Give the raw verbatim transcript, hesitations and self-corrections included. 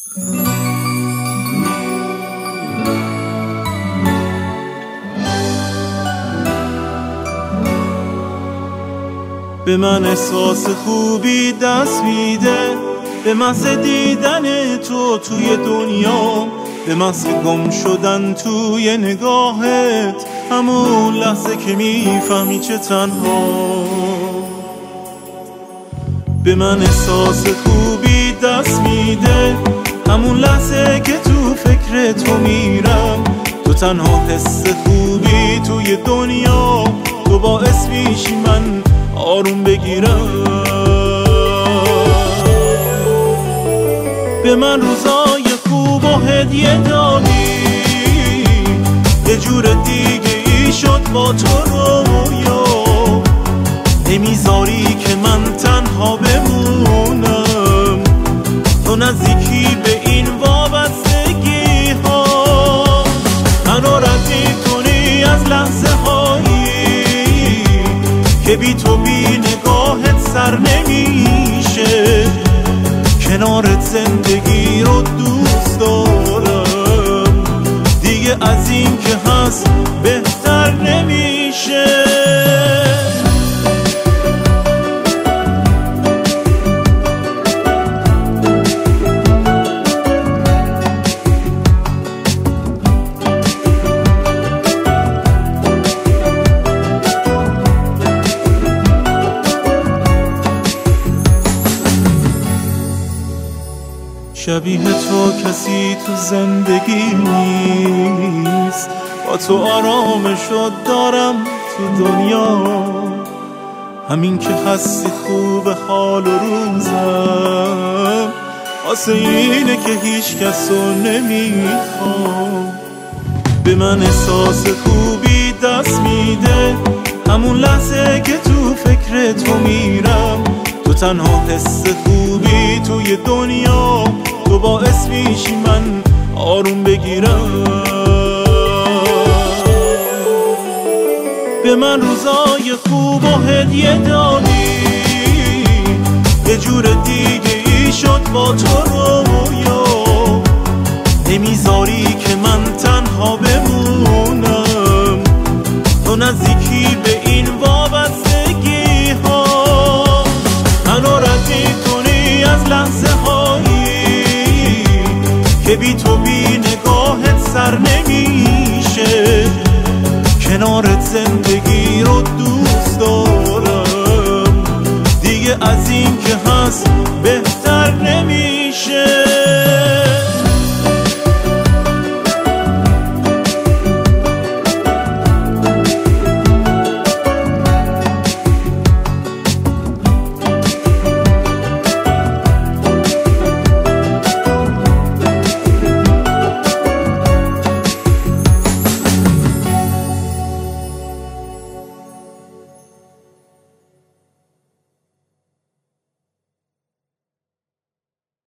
به من احساس خوبی دست میده، به محض دیدن تو توی دنیا، به محض گم شدن توی نگاهت، همون لحظه که میفهمی چه تنها. به من احساس خوبی دست میده، همون لحظه که تو فکر تو میرم، تو تنها حس خوبی توی دنیا، تو باعث میشی من آروم بگیرم. به من روزای خوب و هدیه دادی، یه جور دیگه ای شد با تو رویا، نمیذاری که من تنها بمونم، تو نزدیکی به این وابستگی ها، منو رد میکنی از لحظه هایی که بی تو بی نگاهت سر نمیشه، کنارت زندگی رو دوست دارم، دیگه از این که هست بهتر نمیشه. شبیه تو کسی تو زندگی نیست، با تو آرامشو دارم تو دنیا، همین که هستی خوب حال و روزم، واسه اینه که هیچ کسو نمیخوام. به من احساس خوبی دست میده، همون لحظه که تو فکر تو میرم، تو تنها حس خوبی توی دنیا، تو باعث میشی من آروم بگیرم. به من روزای خوب و هدیه دادی، یه جور دیگه ای شد با تو رویا، نمیذاری که من تنها بمونم، تو نزدیکی به این وابستگی ها، منو رد میکنی از لحظه هایی که بی تو بی نگاهت سر نمیشه، کنارت زندگی رو دوست دارم، دیگه از این که هست بهتر نمیشه.